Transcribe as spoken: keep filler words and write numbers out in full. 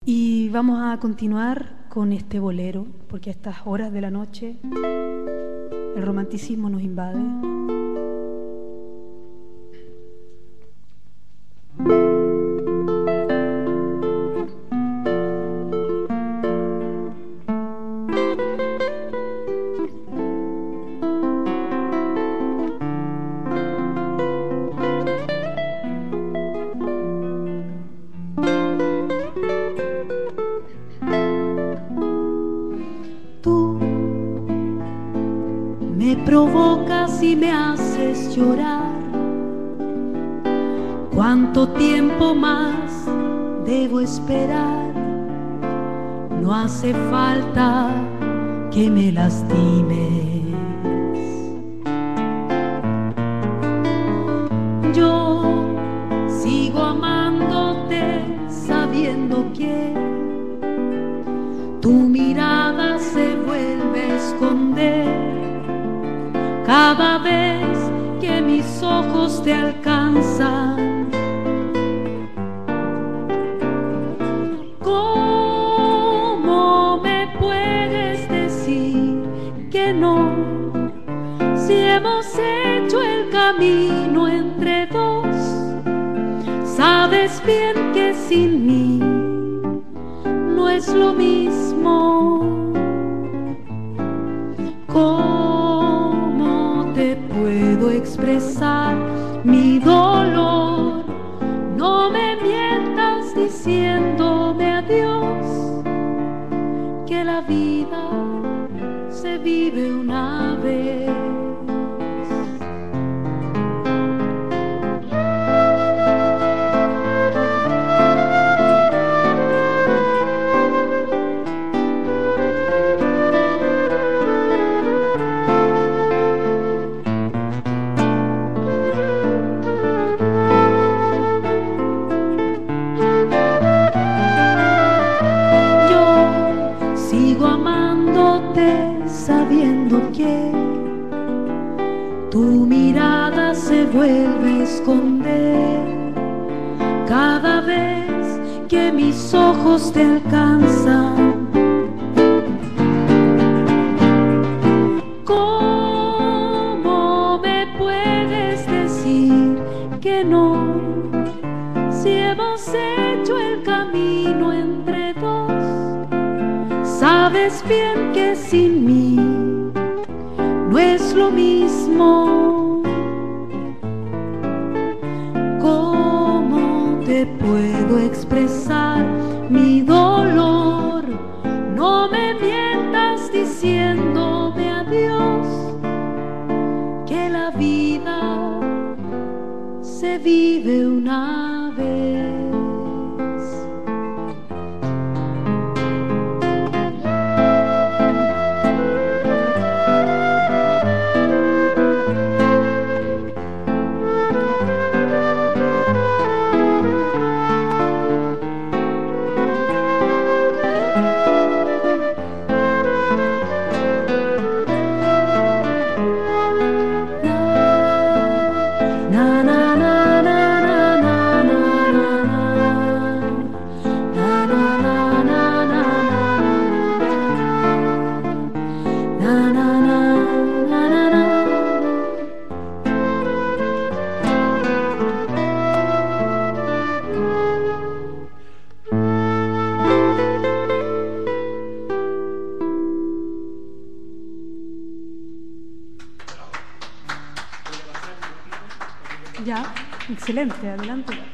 Y vamos a continuar con este bolero, porque a estas horas de la noche el romanticismo nos invade. Provocas y me haces llorar. ¿Cuánto tiempo más debo esperar? No hace falta que me lastimes. Yo sigo amándote sabiendo que tu mirada se vuelve a esconder cada vez que mis ojos te alcanzan. ¿Cómo me puedes decir que no? Si hemos hecho el camino entre dos, sabes bien que sin mí no es lo mismo. Puedo expresar mi dolor. No me mientas diciéndome adiós, que la vida se vive una vez. Sabiendo que tu mirada se vuelve a esconder cada vez que mis ojos te alcanzan. ¿Cómo me puedes decir que no? Si hemos hecho el camino entre dos, sabes bien que sin mí no es lo mismo. ¿Cómo te puedo expresar mi dolor? No me mientas diciéndome adiós, que la vida se vive una vez. Ya, excelente, adelante.